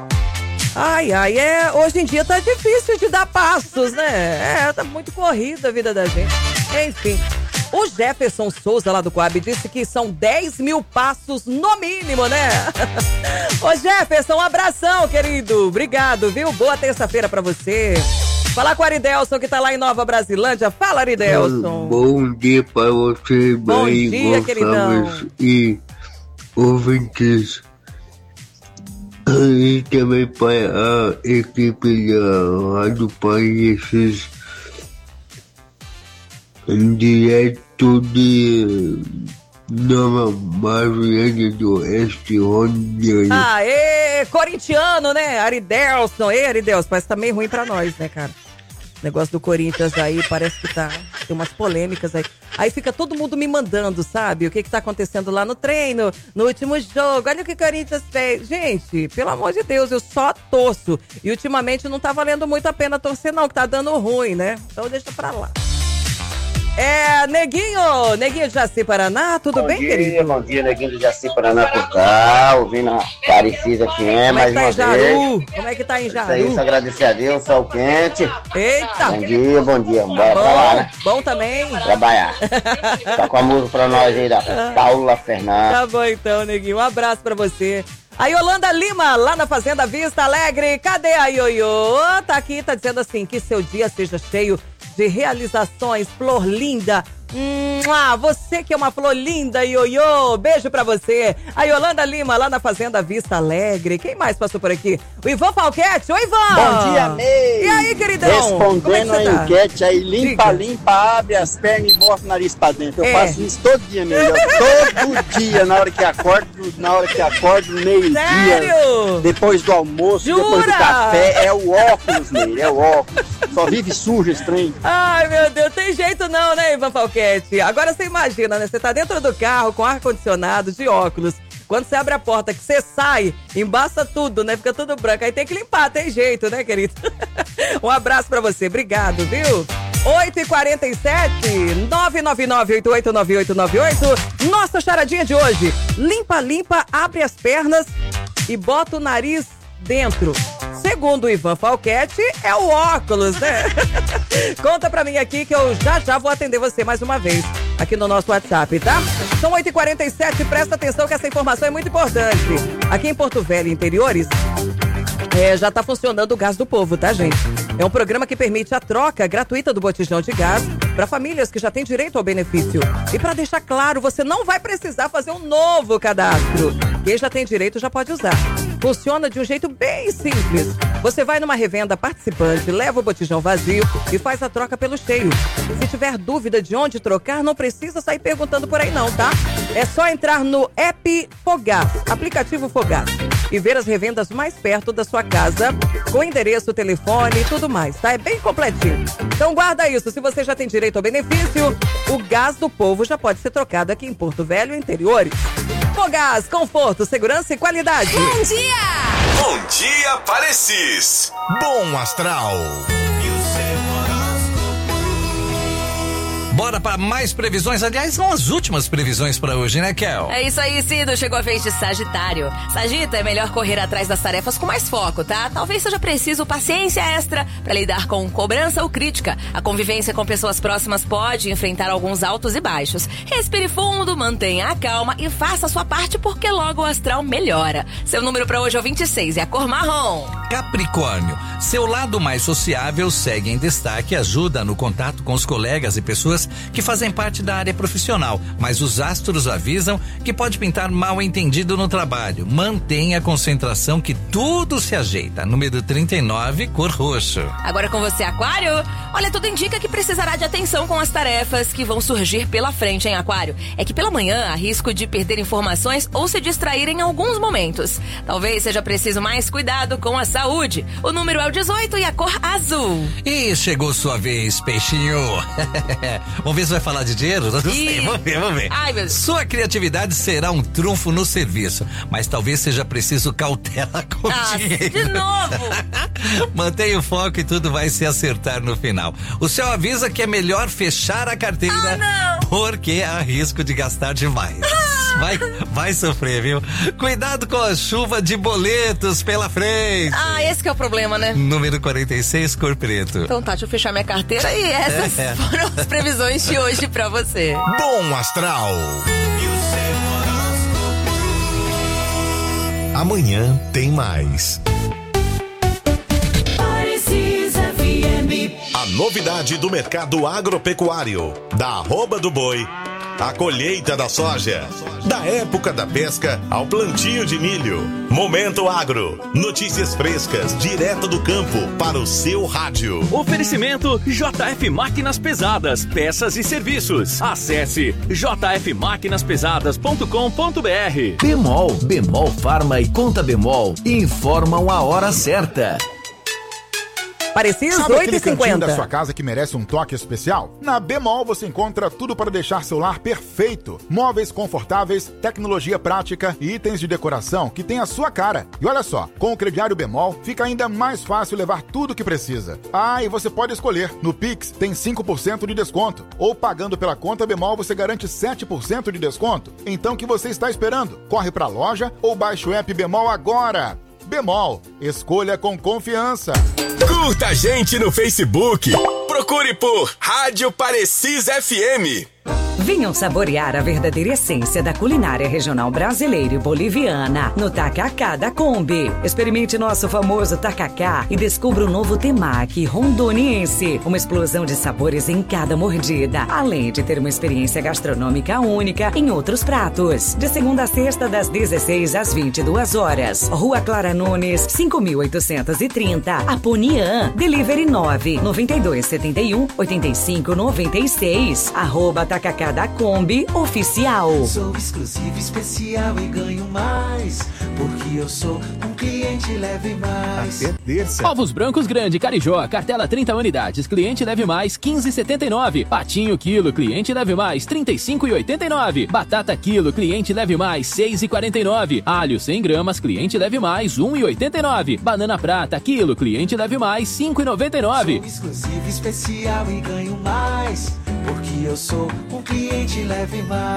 Ai, ai, é, hoje em dia tá difícil de dar passos, né? É, tá muito corrida a vida da gente. Enfim, o Jefferson Souza lá do Coab disse que são dez mil passos no mínimo, né? Ô Jefferson, um abração, querido. Obrigado, viu? Boa terça-feira pra você. Falar com o Aridelson, que tá lá em Nova Brasilândia. Fala, Aridelson. Bom dia pra você, Bom Mãe dia, queridão. E ouvintes. E também para a equipe da Rádio Parecis, direto de Nova Brasilândia do Oeste, Rondônia. Aê, corintiano, né? Aridelson. Ei, Aridelson, parece que tá meio ruim pra nós, né, cara? O negócio do Corinthians aí, parece que tá... Tem umas polêmicas aí. Aí fica todo mundo me mandando, sabe? O que que tá acontecendo lá no treino, no último jogo. Olha o que o Corinthians fez. Gente, pelo amor de Deus, eu só torço. E ultimamente não tá valendo muito a pena torcer, não, que tá dando ruim, né? Então deixa pra lá. É, Neguinho, Neguinho de Jaci, Paraná, tudo bom bem, dia, querido? Bom dia, Neguinho de Jaci, Paraná, por cá, ouvindo a Parecida F M, mais Como é uma que tá em Jaru? vez. Como é que tá em Isso Jaru? aí, só agradecer a Deus, sol quente. Eita! Bom dia, bom dia, bora Bom, pra lá, né? bom também. Trabalhar. Tá com a música pra nós aí da Paula Fernandes. Tá bom então, Neguinho, um abraço pra você. A Yolanda Lima, lá na Fazenda Vista Alegre, cadê a Ioiô? Tá aqui, tá dizendo assim, que seu dia seja cheio de realizações, flor linda, Hum, ah, você que é uma flor linda, ioiô. Beijo pra você. A Yolanda Lima, lá na Fazenda Vista Alegre. Quem mais passou por aqui? O Ivan Falquete. Oi, Ivan. Bom dia, Ney. E aí, queridão? Respondendo Como é que a tá? enquete aí, limpa, Diga. limpa, abre as pernas e bota o nariz pra dentro. Eu É. faço isso todo dia, Ney. Eu, todo dia, na hora que acordo, na hora que acordo, meio-dia. Sério? Depois do almoço, depois do Jura? café. É o óculos, Ney, é o óculos. Só vive sujo esse trem. Ai, meu Deus, tem jeito não, né, Ivan Falquete? Agora você imagina, né? Você tá dentro do carro com ar-condicionado, de óculos. Quando você abre a porta, que você sai, embaça tudo, né? Fica tudo branco. Aí tem que limpar, tem jeito, né, querido? Um abraço pra você, obrigado, viu? oito e quarenta e sete, nove nove nove, oito oito nove oito nove oito. Nossa charadinha de hoje. Limpa, limpa, abre as pernas e bota o nariz dentro. Segundo o Ivan Falquete, é o óculos, né? Conta pra mim aqui que eu já já vou atender você mais uma vez aqui no nosso WhatsApp, tá? São oito e quarenta e sete, presta atenção que essa informação é muito importante. Aqui em Porto Velho, interiores, é, já tá funcionando o Gás do Povo, tá, gente? É um programa que permite a troca gratuita do botijão de gás para famílias que já têm direito ao benefício. E para deixar claro, você não vai precisar fazer um novo cadastro. Quem já tem direito já pode usar. Funciona de um jeito bem simples. Você vai numa revenda participante, leva o botijão vazio e faz a troca pelo cheio. Se tiver dúvida de onde trocar, não precisa sair perguntando por aí não, tá? É só entrar no app Fogás, aplicativo Fogás, e ver as revendas mais perto da sua casa, com endereço, telefone e tudo mais, tá? É bem completinho. Então guarda isso, se você já tem direito ao benefício, o Gás do Povo já pode ser trocado aqui em Porto Velho e interiores. Fogás, conforto, segurança e qualidade. Bom dia! Bom dia, Parecis. Bom Astral. Bora para mais previsões. Aliás, são as últimas previsões para hoje, né, Kel? É isso aí, Cido. Chegou a vez de Sagitário. Sagita, é melhor correr atrás das tarefas com mais foco, tá? Talvez seja preciso paciência extra para lidar com cobrança ou crítica. A convivência com pessoas próximas pode enfrentar alguns altos e baixos. Respire fundo, mantenha a calma e faça a sua parte porque logo o astral melhora. Seu número para hoje é o vinte e seis, é a cor marrom. Capricórnio, seu lado mais sociável segue em destaque e ajuda no contato com os colegas e pessoas que fazem parte da área profissional, mas os astros avisam que pode pintar mal entendido no trabalho. Mantenha a concentração que tudo se ajeita. Número trinta e nove, cor roxo. Agora com você, Aquário. Olha, tudo indica que precisará de atenção com as tarefas que vão surgir pela frente, hein, Aquário? É que pela manhã há risco de perder informações ou se distrair em alguns momentos. Talvez seja preciso mais cuidado com a saúde. O número é o dezoito e a cor azul. E chegou sua vez, peixinho. Vamos ver se vai falar de dinheiro? Não sei, vamos ver, vamos ver. Ai, meu Deus. Sua criatividade será um trunfo no serviço, mas talvez seja preciso cautela com Ah, o dinheiro. de novo. Mantenha o foco e tudo vai se acertar no final. O céu avisa que é melhor fechar a carteira, Ah, não. porque há risco de gastar demais. Vai, vai sofrer, viu? Cuidado com a chuva de boletos pela frente. Ah, esse que é o problema, né? Número quarenta e seis, cor preto. Então tá, deixa eu fechar minha carteira e essas É. foram as previsões de hoje pra você. Bom Astral. Amanhã tem mais. Parecis F M. A novidade do mercado agropecuário, da arroba do boi, a colheita da soja, da época da pesca ao plantio de milho. Momento Agro, notícias frescas, direto do campo para o seu rádio. Oferecimento J F Máquinas Pesadas, peças e serviços. Acesse j f máquinas pesadas ponto com ponto b r. Bemol, Bemol Farma e Conta Bemol informam a hora certa. Parecis, Sabe oito aquele e cantinho cinquenta. da sua casa que merece um toque especial? Na Bemol você encontra tudo para deixar seu lar perfeito. Móveis confortáveis, tecnologia prática e itens de decoração que tem a sua cara. E olha só, com o crediário Bemol fica ainda mais fácil levar tudo o que precisa. Ah, e você pode escolher. No Pix tem cinco por cento de desconto. Ou pagando pela conta Bemol você garante sete por cento de desconto. Então o que você está esperando? Corre para a loja ou baixe o app Bemol agora. Bemol, escolha com confiança. Curta a gente no Facebook. Procure por Rádio Parecis F M. Venham saborear a verdadeira essência da culinária regional brasileira e boliviana no Tacacá da Kombi. Experimente nosso famoso tacacá e descubra o novo temaki rondoniense. Uma explosão de sabores em cada mordida, além de ter uma experiência gastronômica única em outros pratos. De segunda a sexta, das dezesseis às vinte e duas horas. Rua Clara Nunes, cinco mil oitocentos e trinta, Aponian. Delivery nove nove dois sete um oito cinco nove seis. Arroba Tacacá da Kombi Oficial. Sou exclusivo, especial e ganho mais, porque eu sou um cliente leve mais. Ovos brancos grande Carijó, cartela trinta unidades, cliente leve mais quinze e setenta e nove. Patinho quilo, cliente leve mais trinta e cinco e oitenta e nove. Batata quilo, cliente leve mais seis e quarenta e nove. Alho cem gramas, cliente leve mais um e oitenta e nove. Banana prata quilo, cliente leve mais cinco e noventa e nove. Sou exclusivo, especial e ganho mais, porque eu sou um cliente leve mais.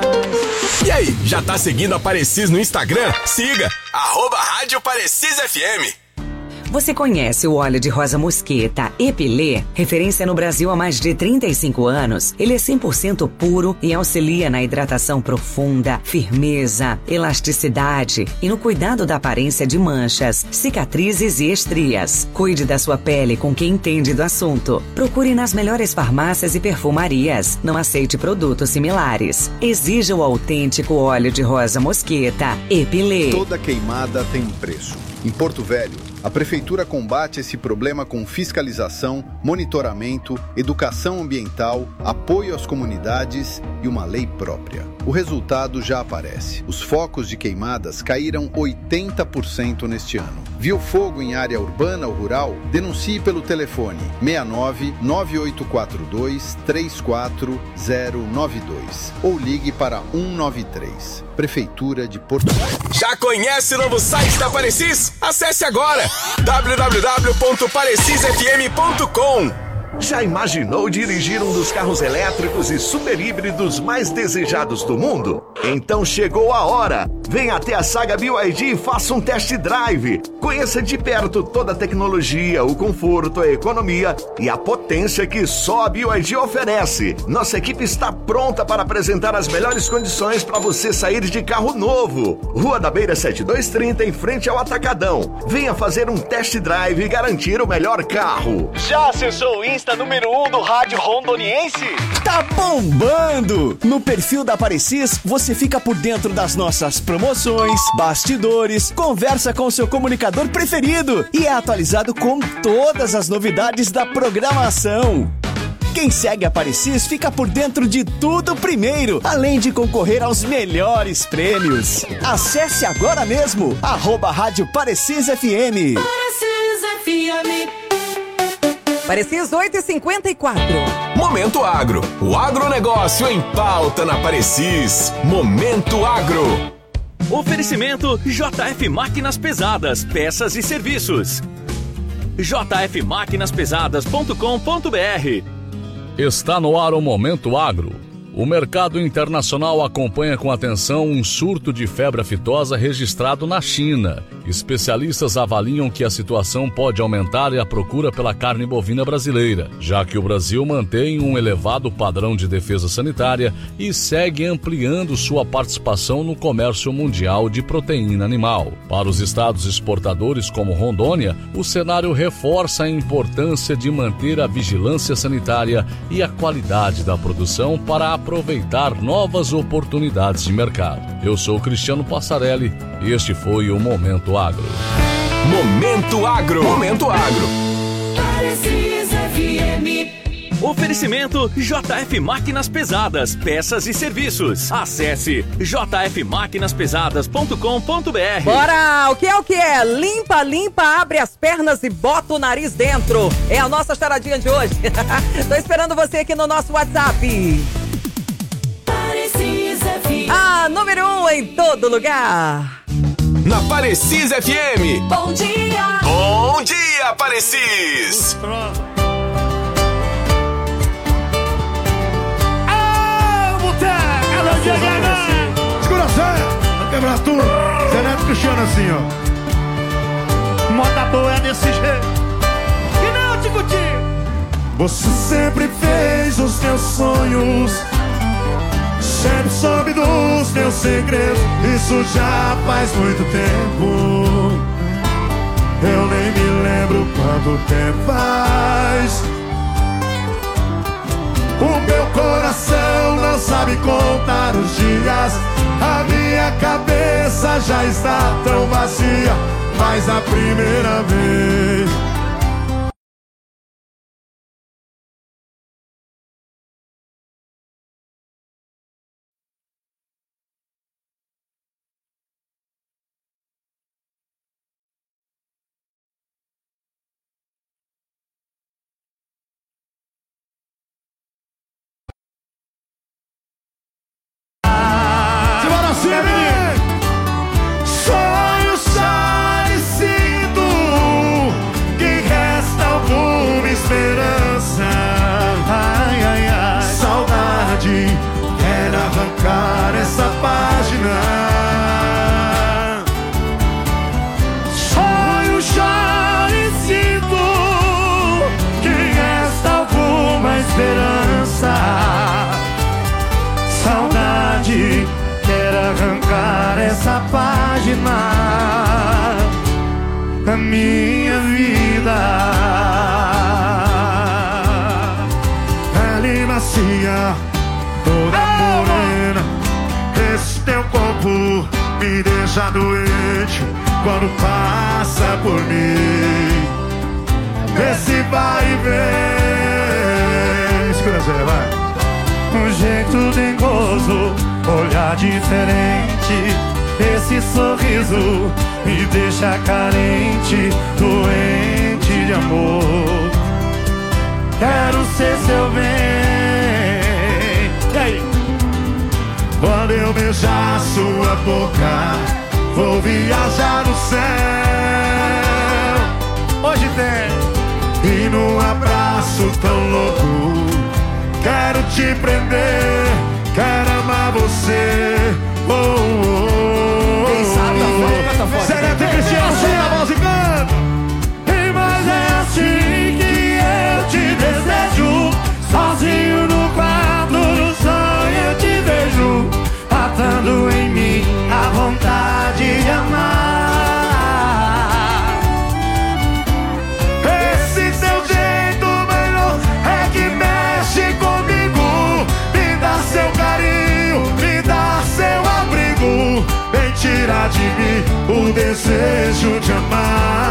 E aí, já tá seguindo a Parecis no Instagram? Siga, arroba Rádio Parecis F M. Você conhece o óleo de rosa mosqueta Epilê? Referência no Brasil há mais de trinta e cinco anos. Ele é cem por cento puro e auxilia na hidratação profunda, firmeza, elasticidade e no cuidado da aparência de manchas, cicatrizes e estrias. Cuide da sua pele com quem entende do assunto. Procure nas melhores farmácias e perfumarias. Não aceite produtos similares. Exija o autêntico óleo de rosa mosqueta Epilê. Toda queimada tem um preço. Em Porto Velho, a Prefeitura combate esse problema com fiscalização, monitoramento, educação ambiental, apoio às comunidades e uma lei própria. O resultado já aparece. Os focos de queimadas caíram oitenta por cento neste ano. Viu fogo em área urbana ou rural? Denuncie pelo telefone seis nove nove oito quatro dois três quatro zero nove dois ou ligue para um nove três. Prefeitura de Porto Velho. Já conhece o novo site da Parecis? Acesse agora w w w ponto parecis f m ponto com. Já imaginou dirigir um dos carros elétricos e super híbridos mais desejados do mundo? Então chegou a hora! Venha até a Saga B Y D e faça um test drive. Conheça de perto toda a tecnologia, o conforto, a economia e a potência que só a B Y D oferece. Nossa equipe está pronta para apresentar as melhores condições para você sair de carro novo. Rua da Beira setenta e dois trinta, em frente ao Atacadão. Venha fazer um test drive e garantir o melhor carro. Já acessou o Insta número um do rádio rondoniense? Tá bombando! No perfil da Parecis, você fica por dentro das nossas promoções, bastidores, conversa com seu comunicador preferido e é atualizado com todas as novidades da programação. Quem segue a Parecis fica por dentro de tudo primeiro, além de concorrer aos melhores prêmios. Acesse agora mesmo, arroba Rádio Parecis F M. Parecis F M. Parecis oito e cinquenta e quatro. Momento Agro. O agronegócio em pauta na Parecis. Momento Agro. Oferecimento J F Máquinas Pesadas, peças e serviços. j f máquinas pesadas ponto com ponto b r. Está no ar o Momento Agro. O mercado internacional acompanha com atenção um surto de febre aftosa registrado na China. Especialistas avaliam que a situação pode aumentar a procura pela carne bovina brasileira, já que o Brasil mantém um elevado padrão de defesa sanitária e segue ampliando sua participação no comércio mundial de proteína animal. Para os estados exportadores como Rondônia, o cenário reforça a importância de manter a vigilância sanitária e a qualidade da produção para aproveitar novas oportunidades de mercado. Eu sou Cristiano Passarelli e este foi o Momento Agro. Momento Agro. Momento Agro. Parecis F M. Oferecimento J F Máquinas Pesadas, peças e serviços. Acesse j f máquinas pesadas ponto com ponto b r. Bora! O que é o que é? Limpa, limpa, abre as pernas e bota o nariz dentro. É a nossa charadinha de hoje. Tô esperando você aqui no nosso WhatsApp. Parecis F M. A número um em todo lugar. Na Parecis F M. Bom dia! Bom dia, Parecis! Segura a senha, vai quebrar tudo. Você não é Cristiano assim, ó. Moda boa é desse jeito. Que não, Ticuti? Você sempre fez os teus sonhos sempre soube dos meus segredos, isso já faz muito tempo. Eu nem me lembro quanto tempo faz. O meu coração não sabe contar os dias. A minha cabeça já está tão vazia, mas a primeira vez. Sonho parecido, que resta alguma esperança. Ai, ai, ai. Saudade, quer arrancar essa página. Sonho parecido, que resta alguma esperança. Saudade, quer arrancar essa página da minha vida. Pele macia, toda morena, esse teu corpo me deixa doente quando passa por mim. Esse vai e vem. Escuta, Zé, vai. Um jeito dengoso, olhar diferente, esse sorriso me deixa carente, doente de amor. Quero ser seu bem. E aí? Quando eu beijar sua boca, vou viajar no céu. Hoje tem. E num abraço tão louco, quero te prender, quero amar você. Oh, oh, oh. Quem sabe tá forte, canta forte. Zeneto e Cristiano, tira a voz e canta. E mas é assim que eu te desejo, sozinho no quarto do sonho eu te vejo, matando em mim a vontade de amar. Esse teu jeito melhor é que mexe comigo. Me dá seu carinho, me dá seu abrigo, vem tirar de mim o desejo de amar.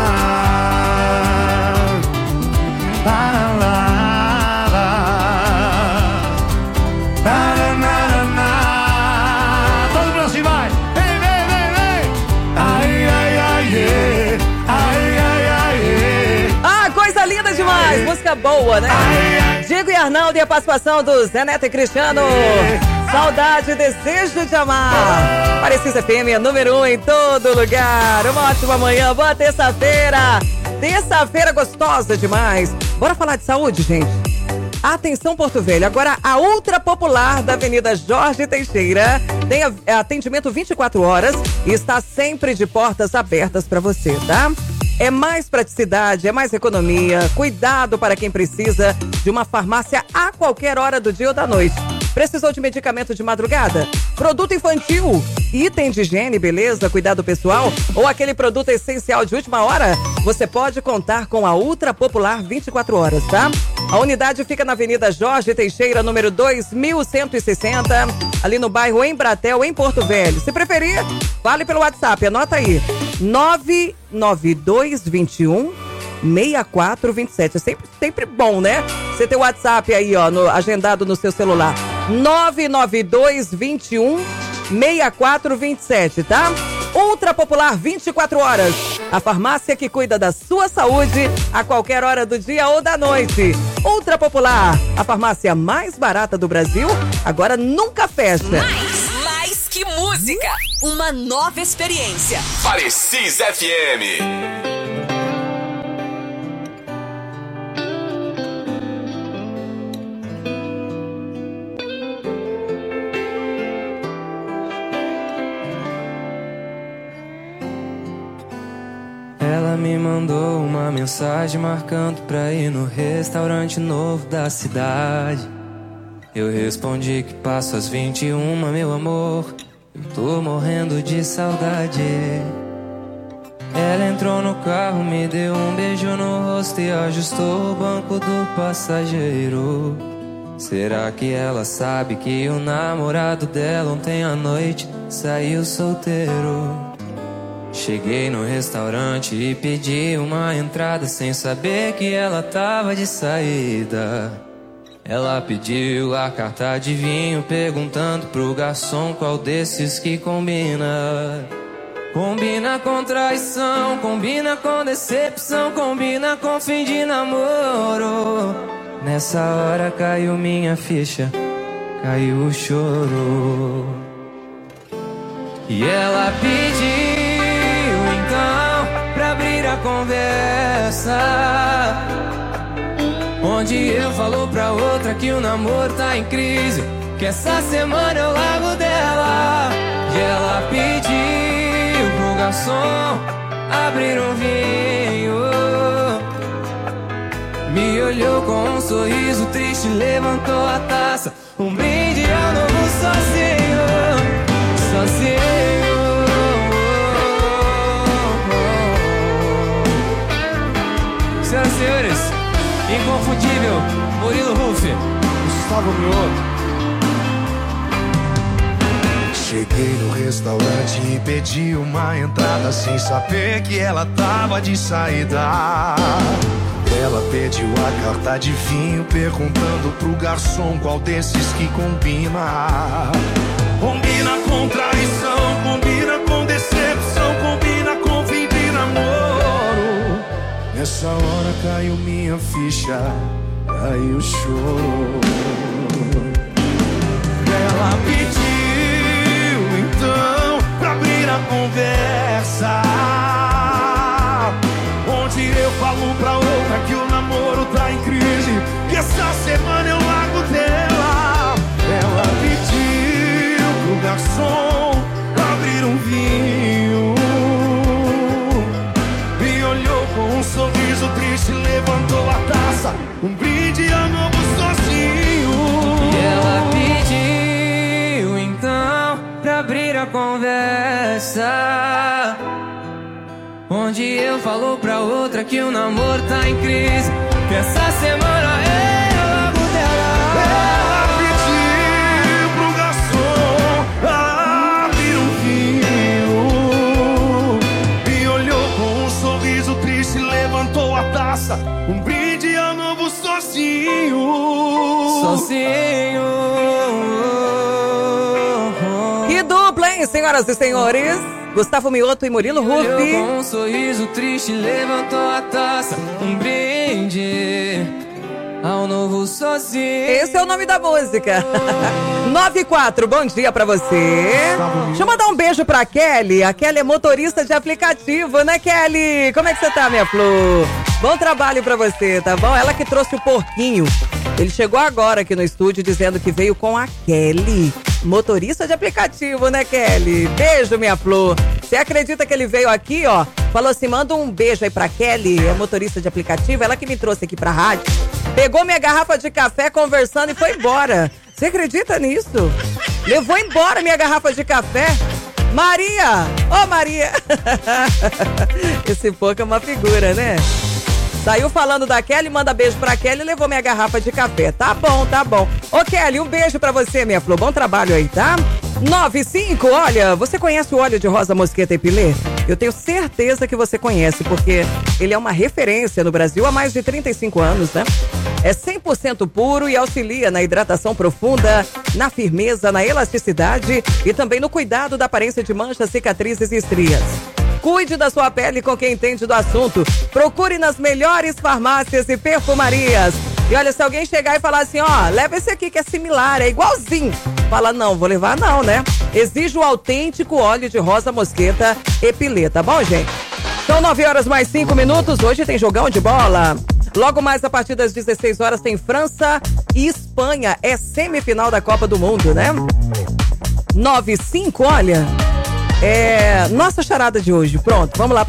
Lá, lá, lá. Lá, lá, lá, lá. Todo mundo assim vai. Vem, vem, vem, vem. Ai, ai, ai, yeah. Ai, ai, ai, yeah. Ah, coisa linda demais. Música boa, né? Diego e Arnaldo e a participação do Zé Neto e Cristiano. Saudade, desejo de amar. Parecida F M, número um em todo lugar. Uma ótima manhã, boa terça-feira. Terça-feira gostosa demais. Bora falar de saúde, gente? Atenção, Porto Velho. Agora, a Ultra Popular da Avenida Jorge Teixeira tem atendimento vinte e quatro horas e está sempre de portas abertas para você, tá? É mais praticidade, é mais economia. Cuidado para quem precisa de uma farmácia a qualquer hora do dia ou da noite. Precisou de medicamento de madrugada? Produto infantil? Item de higiene, beleza, cuidado pessoal? Ou aquele produto essencial de última hora? Você pode contar com a Ultra Popular vinte e quatro horas, tá? A unidade fica na Avenida Jorge Teixeira, número dois mil cento e sessenta, ali no bairro Embratel, em Porto Velho. Se preferir, fale pelo WhatsApp, anota aí. nove nove dois dois um seis quatro dois sete. É sempre, sempre bom, né? Você tem o WhatsApp aí, ó, no, agendado no seu celular. nove nove dois dois um seis quatro dois sete, tá? Ultra Popular vinte e quatro horas. A farmácia que cuida da sua saúde a qualquer hora do dia ou da noite. Ultra Popular, a farmácia mais barata do Brasil, agora nunca fecha. Mais, mais que música. Uma nova experiência. Parecis F M. Ela me mandou uma mensagem marcando pra ir no restaurante novo da cidade. Eu respondi que passo às vinte e uma, meu amor. Eu tô morrendo de saudade. Ela entrou no carro, me deu um beijo no rosto e ajustou o banco do passageiro. Será que ela sabe que o namorado dela ontem à noite saiu solteiro? Cheguei no restaurante e pedi uma entrada sem saber que ela tava de saída. Ela pediu a carta de vinho, perguntando pro garçom qual desses que combina. Combina com traição, combina com decepção, combina com fim de namoro. Nessa hora caiu minha ficha, caiu o choro. E ela pediu então pra abrir a conversa, onde eu falo pra outra que o namoro tá em crise, que essa semana eu largo dela. E ela pediu pro garçom abrir um vinho, me olhou com um sorriso triste, levantou a taça. Um brinde ao novo sozinho, sozinho. Senhoras e senhores, inconfundível, Murilo Huff, Gustavo Mioto. Cheguei no restaurante e pedi uma entrada sem saber que ela tava de saída. Ela pediu a carta de vinho, perguntando pro garçom qual desses que combina. Combina com traição, combina com decepção, combina com fim de namoro. Nessa hora caiu minha ficha, caiu o choro. Ela pediu então pra abrir a conversa, onde eu falo pra outra que o namoro tá em crise, que essa semana eu largo dela. Ela pediu pro garçom abrir um vinho, me olhou com um sorriso triste, levantou a taça. Um brinde a novo sozinho. E ela pediu então pra abrir a conversa, onde eu falo pra outra que o namoro tá em crise, que essa semana é logo dela. Ela pediu pro garçom abrir um vinho, me olhou com um sorriso triste, levantou a taça. Um brinde ao novo sozinho. Sozinho. Que dupla, hein, senhoras e senhores? Gustavo Mioto e Murilo Huff. Com um sorriso triste, levantou a taça. Um brinde ao novo sozinho. Esse é o nome da música. nove e quatro, bom dia pra você. Deixa eu mandar um beijo pra Kelly. A Kelly é motorista de aplicativo, né, Kelly? Como é que você tá, minha flor? Bom trabalho pra você, tá bom? Ela que trouxe o porquinho. Ele chegou agora aqui no estúdio dizendo que veio com a Kelly, motorista de aplicativo, né, Kelly? Beijo, minha flor. Você acredita que ele veio aqui, ó? Falou assim, manda um beijo aí pra Kelly, é motorista de aplicativo. Ela que me trouxe aqui pra rádio. Pegou minha garrafa de café conversando e foi embora. Você acredita nisso? Levou embora minha garrafa de café. Maria! Ô, oh, Maria! Esse pouco é uma figura, né? Saiu falando da Kelly, manda beijo pra Kelly e levou minha garrafa de café. Tá bom, tá bom. Ô, Kelly, um beijo pra você, minha flor. Bom trabalho aí, tá? nove cinco, olha, você conhece o óleo de rosa mosqueta Epilê? Eu tenho certeza que você conhece, porque ele é uma referência no Brasil há mais de trinta e cinco anos, né? É cem por cento puro e auxilia na hidratação profunda, na firmeza, na elasticidade e também no cuidado da aparência de manchas, cicatrizes e estrias. Cuide da sua pele com quem entende do assunto. Procure nas melhores farmácias e perfumarias. E olha, se alguém chegar e falar assim, ó, leva esse aqui que é similar, é igualzinho. Fala, não, vou levar não, né? Exige o autêntico óleo de rosa mosqueta Epilê, tá bom, gente? São nove horas mais cinco minutos, hoje tem jogão de bola. Logo mais a partir das dezesseis horas tem França e Espanha. É semifinal da Copa do Mundo, né? nove cinco, olha, é nossa charada de hoje. Pronto, vamos lá.